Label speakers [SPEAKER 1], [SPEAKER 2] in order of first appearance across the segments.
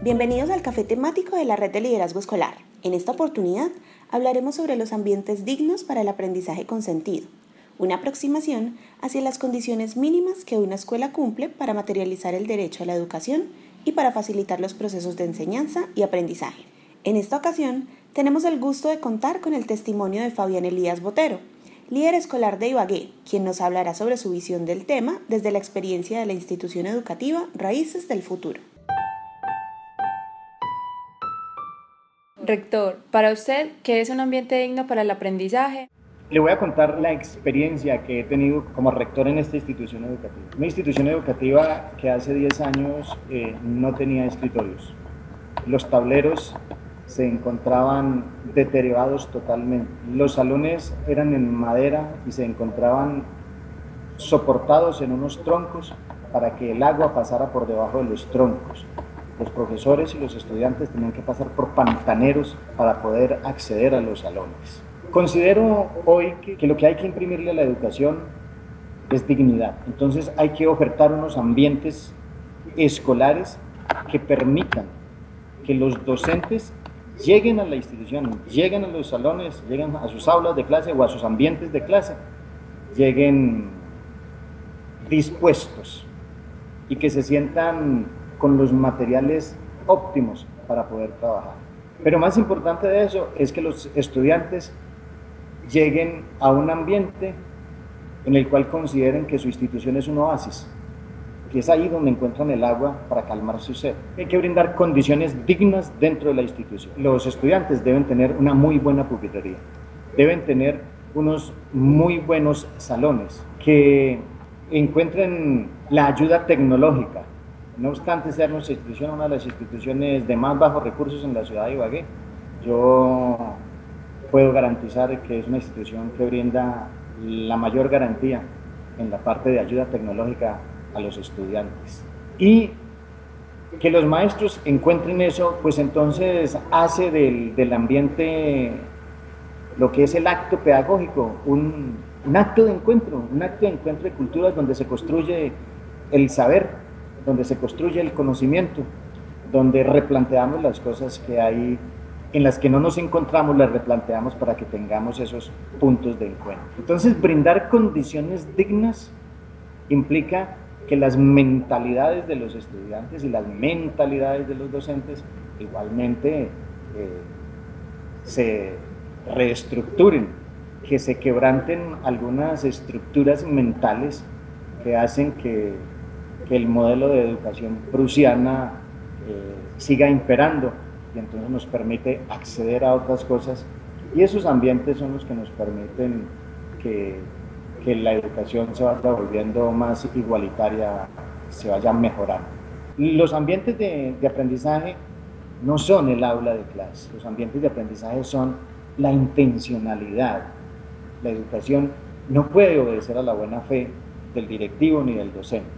[SPEAKER 1] Bienvenidos al café temático de la Red de Liderazgo Escolar. En esta oportunidad hablaremos sobre los ambientes dignos para el aprendizaje con sentido, una aproximación hacia las condiciones mínimas que una escuela cumple para materializar el derecho a la educación y para facilitar los procesos de enseñanza y aprendizaje. En esta ocasión tenemos el gusto de contar con el testimonio de Fabián Elías Botero, líder escolar de Ibagué, quien nos hablará sobre su visión del tema desde la experiencia de la institución educativa Raíces del Futuro.
[SPEAKER 2] Rector, para usted, ¿qué es un ambiente digno para el aprendizaje?
[SPEAKER 3] Le voy a contar la experiencia que he tenido como rector en esta institución educativa. Una institución educativa que hace 10 años no tenía escritorios. Los tableros se encontraban deteriorados totalmente. Los salones eran en madera y se encontraban soportados en unos troncos para que el agua pasara por debajo de los troncos. Los profesores y los estudiantes tenían que pasar por pantaneros para poder acceder a los salones. Considero hoy que lo que hay que imprimirle a la educación es dignidad. Entonces hay que ofertar unos ambientes escolares que permitan que los docentes lleguen a la institución, lleguen a los salones, lleguen a sus aulas de clase o a sus ambientes de clase, lleguen dispuestos y que se sientan con los materiales óptimos para poder trabajar. Pero más importante de eso es que los estudiantes lleguen a un ambiente en el cual consideren que su institución es un oasis, que es ahí donde encuentran el agua para calmar su sed. Hay que brindar condiciones dignas dentro de la institución. Los estudiantes deben tener una muy buena pupilería, deben tener unos muy buenos salones, que encuentren la ayuda tecnológica. No obstante ser nuestra institución una de las instituciones de más bajos recursos en la ciudad de Ibagué, yo puedo garantizar que es una institución que brinda la mayor garantía en la parte de ayuda tecnológica a los estudiantes. Y que los maestros encuentren eso, pues entonces hace del ambiente lo que es el acto pedagógico, un acto de encuentro, de culturas donde se construye el saber, donde se construye el conocimiento, donde replanteamos las cosas que hay, en las que no nos encontramos, las replanteamos para que tengamos esos puntos de encuentro. Entonces, brindar condiciones dignas implica que las mentalidades de los estudiantes y las mentalidades de los docentes igualmente se reestructuren, que se quebranten algunas estructuras mentales que hacen que el modelo de educación prusiana siga imperando y entonces nos permite acceder a otras cosas, y esos ambientes son los que nos permiten que la educación se vaya volviendo más igualitaria, se vaya mejorando. Los ambientes de aprendizaje no son el aula de clase, los ambientes de aprendizaje son la intencionalidad. La educación no puede obedecer a la buena fe del directivo ni del docente,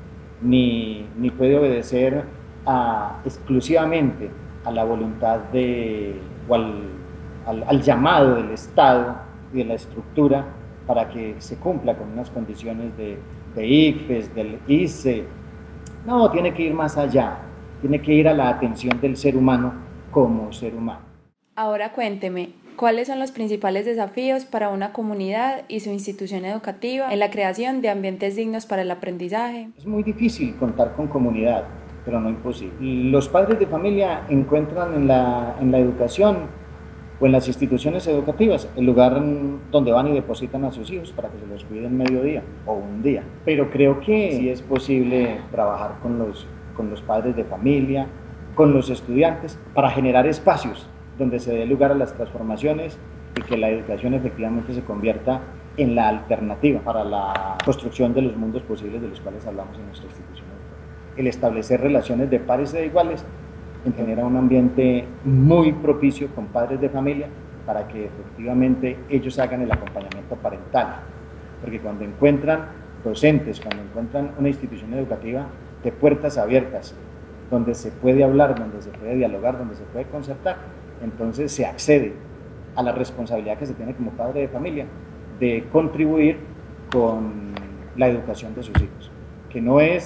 [SPEAKER 3] ni puede obedecer exclusivamente a la voluntad o al llamado del Estado y de la estructura para que se cumpla con unas condiciones de ICFES, del ICE. No, tiene que ir más allá, tiene que ir a la atención del ser humano como ser humano.
[SPEAKER 2] Ahora cuénteme, ¿cuáles son los principales desafíos para una comunidad y su institución educativa en la creación de ambientes dignos para el aprendizaje?
[SPEAKER 3] Es muy difícil contar con comunidad, pero no imposible. Los padres de familia encuentran en la educación o en las instituciones educativas el lugar donde van y depositan a sus hijos para que se los cuiden mediodía o un día. Pero creo que sí es posible trabajar con los padres de familia, con los estudiantes, para generar espacios donde se dé lugar a las transformaciones y que la educación efectivamente se convierta en la alternativa para la construcción de los mundos posibles de los cuales hablamos en nuestra institución. El establecer relaciones de pares e iguales genera un ambiente muy propicio con padres de familia para que efectivamente ellos hagan el acompañamiento parental, porque cuando encuentran docentes, cuando encuentran una institución educativa de puertas abiertas, donde se puede hablar, donde se puede dialogar, donde se puede concertar, entonces se accede a la responsabilidad que se tiene como padre de familia de contribuir con la educación de sus hijos, que no es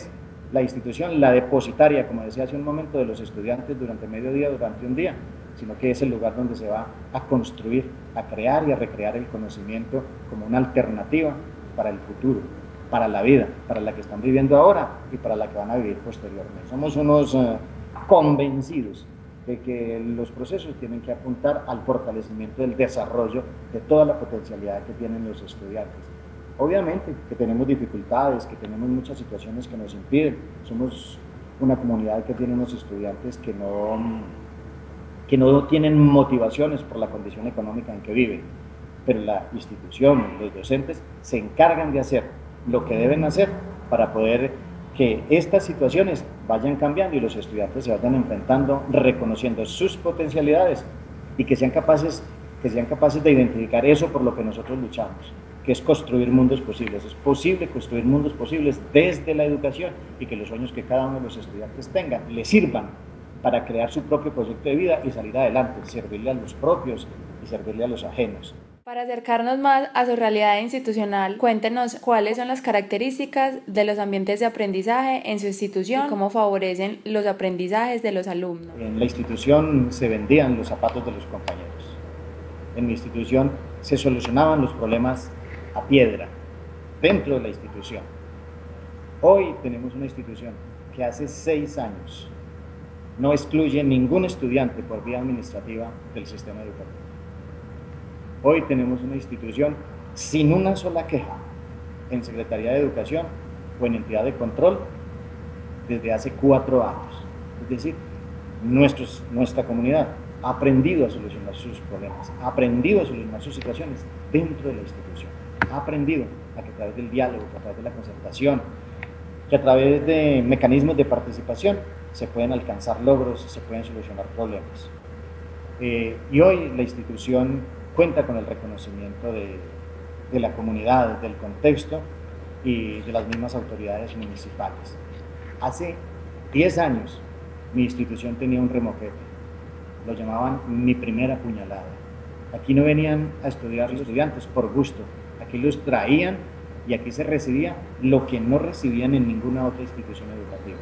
[SPEAKER 3] la institución, la depositaria, como decía hace un momento, de los estudiantes durante medio día, durante un día, sino que es el lugar donde se va a construir, a crear y a recrear el conocimiento como una alternativa para el futuro, para la vida, para la que están viviendo ahora y para la que van a vivir posteriormente. Somos unos convencidos de que los procesos tienen que apuntar al fortalecimiento del desarrollo de toda la potencialidad que tienen los estudiantes. Obviamente que tenemos dificultades, que tenemos muchas situaciones que nos impiden. Somos una comunidad que tiene unos estudiantes que no tienen motivaciones por la condición económica en que viven, pero la institución, los docentes se encargan de hacer lo que deben hacer para poder que estas situaciones vayan cambiando y los estudiantes se vayan enfrentando, reconociendo sus potencialidades y que sean capaces de identificar eso por lo que nosotros luchamos, que es construir mundos posibles. Es posible construir mundos posibles desde la educación y que los sueños que cada uno de los estudiantes tengan les sirvan para crear su propio proyecto de vida y salir adelante, servirle a los propios y servirle a los ajenos.
[SPEAKER 2] Para acercarnos más a su realidad institucional, cuéntenos cuáles son las características de los ambientes de aprendizaje en su institución y cómo favorecen los aprendizajes de los alumnos.
[SPEAKER 3] En la institución se vendían los zapatos de los compañeros. En mi institución se solucionaban los problemas a piedra, dentro de la institución. Hoy tenemos una institución que hace 6 años no excluye ningún estudiante por vía administrativa del sistema educativo. Hoy tenemos una institución sin una sola queja en Secretaría de Educación o en entidad de control desde hace 4 años. Es decir, nuestra comunidad ha aprendido a solucionar sus problemas, ha aprendido a solucionar sus situaciones dentro de la institución, ha aprendido a que a través del diálogo, que a través de la concertación, que a través de mecanismos de participación se pueden alcanzar logros, se pueden solucionar problemas. Y hoy la institución cuenta con el reconocimiento de la comunidad, del contexto y de las mismas autoridades municipales. Hace 10 años mi institución tenía un remoquete, lo llamaban mi primera puñalada. Aquí no venían a estudiar los estudiantes por gusto, aquí los traían y aquí se recibía lo que no recibían en ninguna otra institución educativa.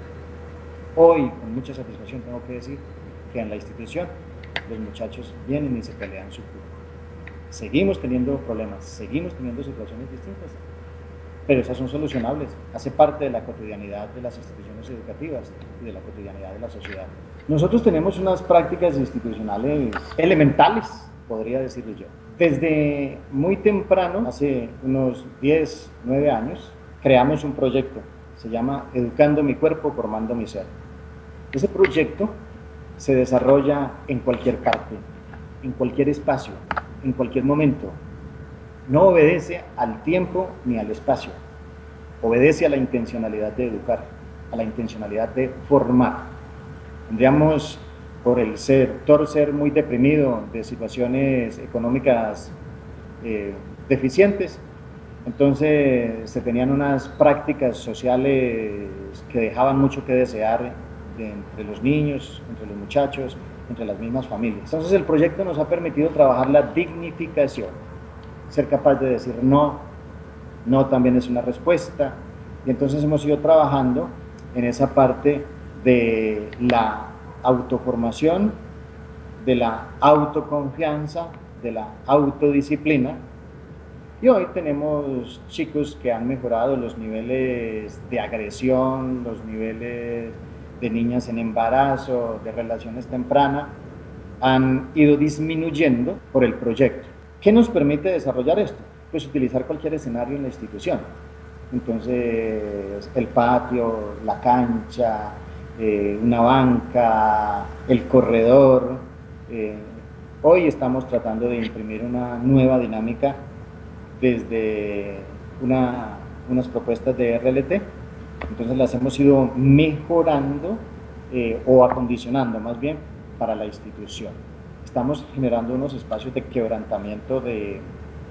[SPEAKER 3] Hoy, con mucha satisfacción, tengo que decir que en la institución los muchachos vienen y se pelean su cupo. Seguimos teniendo problemas, seguimos teniendo situaciones distintas, pero esas son solucionables, hace parte de la cotidianidad de las instituciones educativas y de la cotidianidad de la sociedad. Nosotros tenemos unas prácticas institucionales elementales, podría decirlo yo. Desde muy temprano, hace unos 10, 9 años, creamos un proyecto, se llama Educando mi cuerpo, formando mi ser. Ese proyecto se desarrolla en cualquier parte, en cualquier espacio, en cualquier momento. No obedece al tiempo ni al espacio, obedece a la intencionalidad de educar, a la intencionalidad de formar. Tendríamos, por el sector ser muy deprimido, de situaciones económicas deficientes, entonces se tenían unas prácticas sociales que dejaban mucho que desear entre los niños, entre los muchachos, entre las mismas familias. Entonces el proyecto nos ha permitido trabajar la dignificación, ser capaz de decir no, no también es una respuesta, y entonces hemos ido trabajando en esa parte de la autoformación, de la autoconfianza, de la autodisciplina, y hoy tenemos chicos que han mejorado los niveles de agresión, los niveles de niñas en embarazo, de relaciones tempranas, han ido disminuyendo por el proyecto. ¿Qué nos permite desarrollar esto? Pues utilizar cualquier escenario en la institución. Entonces, el patio, la cancha, una banca, el corredor. Hoy estamos tratando de imprimir una nueva dinámica desde unas propuestas de RLT. Entonces las hemos ido mejorando o acondicionando más bien para la institución. Estamos generando unos espacios de quebrantamiento de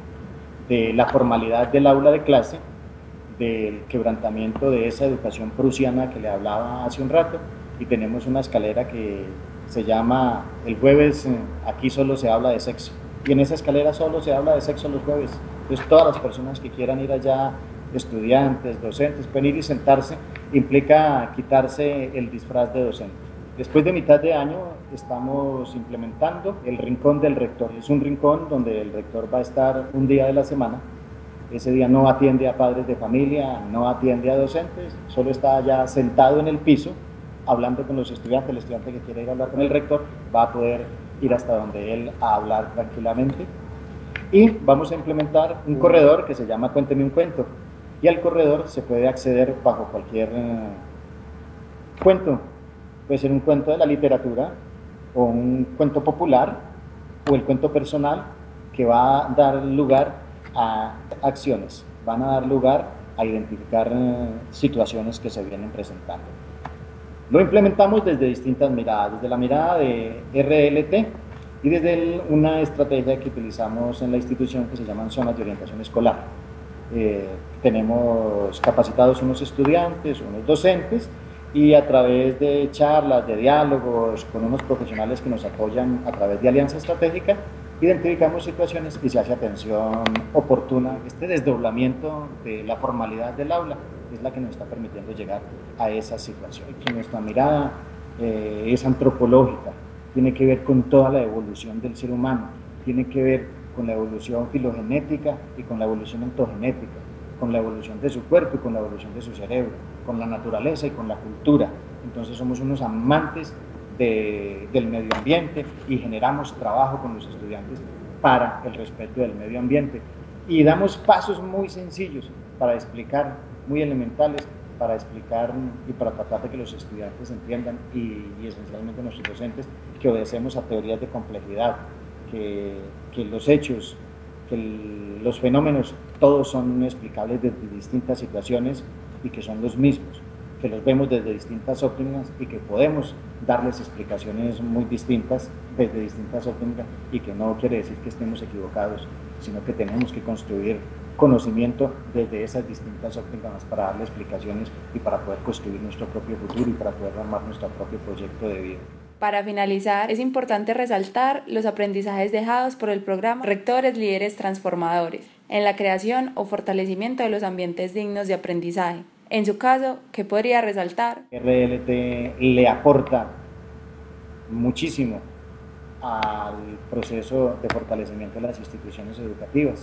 [SPEAKER 3] la formalidad del aula de clase, del quebrantamiento de esa educación prusiana que le hablaba hace un rato, y tenemos una escalera que se llama el jueves, aquí solo se habla de sexo, y en esa escalera solo se habla de sexo los jueves. Entonces todas las personas que quieran ir allá, estudiantes, docentes, pueden ir y sentarse implica quitarse el disfraz de docente. Después de mitad de año estamos implementando el rincón del rector. Es un rincón donde el rector va a estar un día de la semana. Ese día no atiende a padres de familia, no atiende a docentes, solo está allá sentado en el piso hablando con los estudiantes. El estudiante que quiera ir a hablar con el rector va a poder ir hasta donde él a hablar tranquilamente. Y vamos a implementar un corredor que se llama Cuénteme un cuento. Y al corredor se puede acceder bajo cualquier cuento. Puede ser un cuento de la literatura o un cuento popular o el cuento personal que va a dar lugar a acciones, van a dar lugar a identificar situaciones que se vienen presentando. Lo implementamos desde distintas miradas, desde la mirada de RLT y desde una estrategia que utilizamos en la institución que se llaman zonas de orientación escolar. Tenemos capacitados unos estudiantes, unos docentes, y a través de charlas, de diálogos con unos profesionales que nos apoyan a través de alianza estratégica, identificamos situaciones y se hace atención oportuna. Este desdoblamiento de la formalidad del aula es la que nos está permitiendo llegar a esa situación. Que nuestra mirada es antropológica, tiene que ver con toda la evolución del ser humano, tiene que ver con la evolución filogenética y con la evolución ontogenética, con la evolución de su cuerpo y con la evolución de su cerebro, con la naturaleza y con la cultura. Entonces somos unos amantes del medio ambiente y generamos trabajo con los estudiantes para el respeto del medio ambiente. Y damos pasos muy sencillos para explicar, muy elementales, para explicar y para tratar de que los estudiantes entiendan y esencialmente nuestros docentes que obedecemos a teorías de complejidad, que los hechos, que los fenómenos, todos son explicables desde distintas situaciones y que son los mismos, que los vemos desde distintas ópticas y que podemos darles explicaciones muy distintas desde distintas ópticas y que no quiere decir que estemos equivocados, sino que tenemos que construir conocimiento desde esas distintas ópticas para darle explicaciones y para poder construir nuestro propio futuro y para poder armar nuestro propio proyecto de vida.
[SPEAKER 2] Para finalizar, es importante resaltar los aprendizajes dejados por el programa Rectores Líderes Transformadores en la creación o fortalecimiento de los ambientes dignos de aprendizaje. En su caso, ¿qué podría resaltar?
[SPEAKER 3] RLT le aporta muchísimo al proceso de fortalecimiento de las instituciones educativas,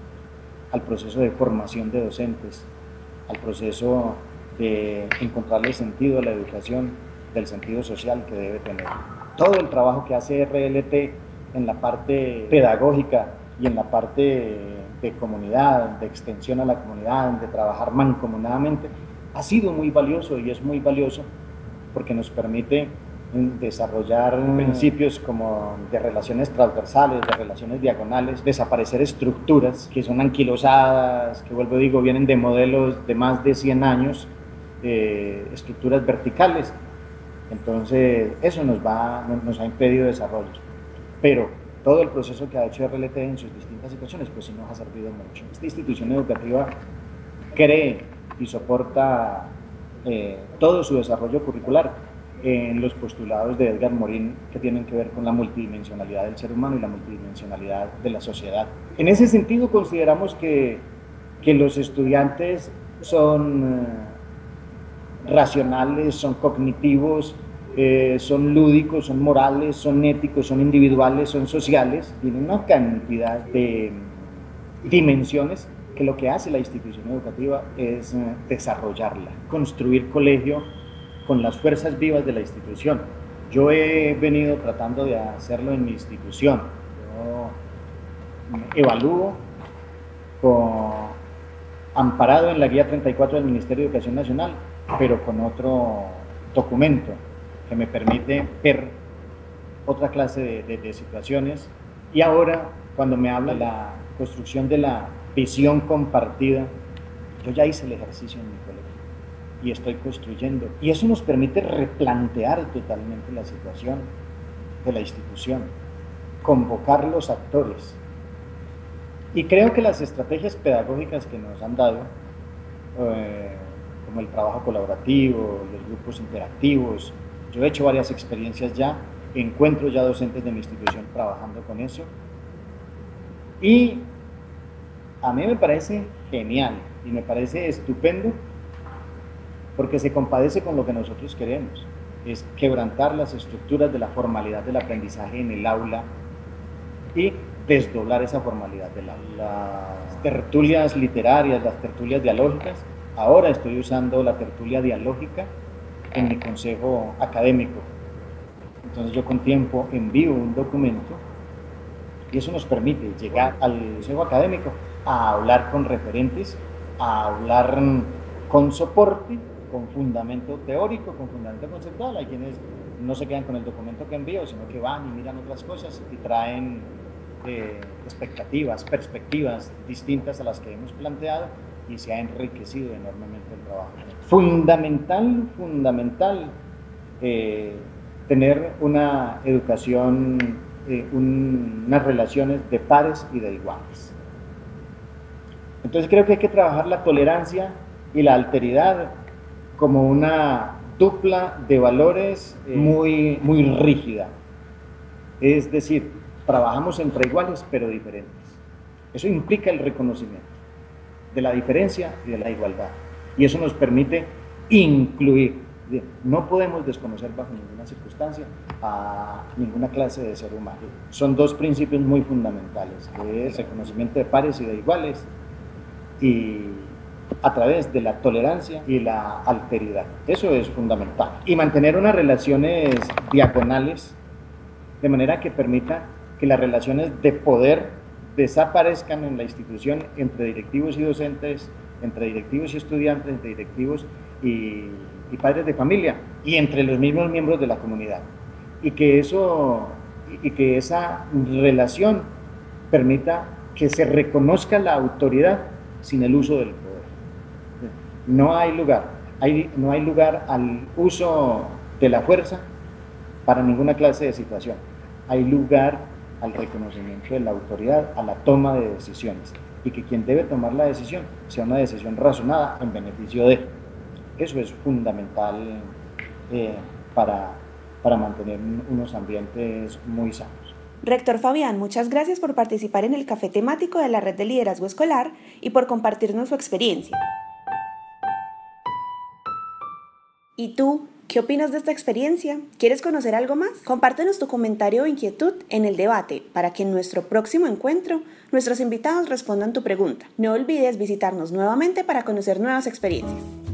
[SPEAKER 3] al proceso de formación de docentes, al proceso de encontrarle sentido a la educación, del sentido social que debe tener. Todo el trabajo que hace RLT en la parte pedagógica y en la parte de comunidad, de extensión a la comunidad, de trabajar mancomunadamente, ha sido muy valioso y es muy valioso porque nos permite desarrollar principios como de relaciones transversales, de relaciones diagonales, desaparecer estructuras que son anquilosadas, que vuelvo digo, vienen de modelos de más de 100 años, estructuras verticales. Entonces eso nos ha impedido desarrollo, pero todo el proceso que ha hecho RLT en sus distintas situaciones, pues sí nos ha servido mucho. Esta institución educativa cree y soporta todo su desarrollo curricular en los postulados de Edgar Morin que tienen que ver con la multidimensionalidad del ser humano y la multidimensionalidad de la sociedad. En ese sentido consideramos que los estudiantes son racionales, son cognitivos, son lúdicos, son morales, son éticos, son individuales, son sociales, tienen una cantidad de dimensiones que lo que hace la institución educativa es desarrollarla, construir colegio con las fuerzas vivas de la institución. Yo he venido tratando de hacerlo en mi institución. Yo evalúo amparado en la guía 34 del Ministerio de Educación Nacional, pero con otro documento que me permite ver otra clase de situaciones. Y ahora, cuando me habla de la construcción de la visión compartida, yo ya hice el ejercicio en mi colegio y estoy construyendo. Y eso nos permite replantear totalmente la situación de la institución, convocar los actores. Y creo que las estrategias pedagógicas que nos han dado, como el trabajo colaborativo, los grupos interactivos, yo he hecho varias experiencias ya, encuentro ya docentes de mi institución trabajando con eso, y a mí me parece genial y me parece estupendo porque se compadece con lo que nosotros queremos, es quebrantar las estructuras de la formalidad del aprendizaje en el aula y desdoblar esa formalidad del aula. Las tertulias literarias, las tertulias dialógicas, ahora estoy usando la tertulia dialógica en mi consejo académico. Entonces yo con tiempo envío un documento y eso nos permite llegar al consejo académico a hablar con referentes, a hablar con soporte, con fundamento teórico, con fundamento conceptual. Hay quienes no se quedan con el documento que envío, sino que van y miran otras cosas y traen expectativas, perspectivas distintas a las que hemos planteado, y se ha enriquecido enormemente el trabajo. Fundamental tener una educación, unas relaciones de pares y de iguales. Entonces creo que hay que trabajar la tolerancia y la alteridad como una dupla de valores muy rígida. Es decir, trabajamos entre iguales pero diferentes. Eso implica el reconocimiento de la diferencia y de la igualdad. Y eso nos permite incluir. No podemos desconocer bajo ninguna circunstancia a ninguna clase de ser humano. Son dos principios muy fundamentales, que es el reconocimiento de pares y de iguales, y a través de la tolerancia y la alteridad. Eso es fundamental. Y mantener unas relaciones diagonales, de manera que permita que las relaciones de poder desaparezcan en la institución entre directivos y docentes, entre directivos y estudiantes, entre directivos y padres de familia, y entre los mismos miembros de la comunidad. Y que esa relación permita que se reconozca la autoridad sin el uso del poder. No hay lugar al uso de la fuerza para ninguna clase de situación. Hay lugar al reconocimiento de la autoridad, a la toma de decisiones, y que quien debe tomar la decisión sea una decisión razonada en beneficio de. Eso es fundamental para mantener unos ambientes muy sanos.
[SPEAKER 1] Rector Fabián, muchas gracias por participar en el café temático de la Red de Liderazgo Escolar y por compartirnos su experiencia. ¿Y tú? ¿Qué opinas de esta experiencia? ¿Quieres conocer algo más? Compártenos tu comentario o inquietud en el debate para que en nuestro próximo encuentro nuestros invitados respondan tu pregunta. No olvides visitarnos nuevamente para conocer nuevas experiencias.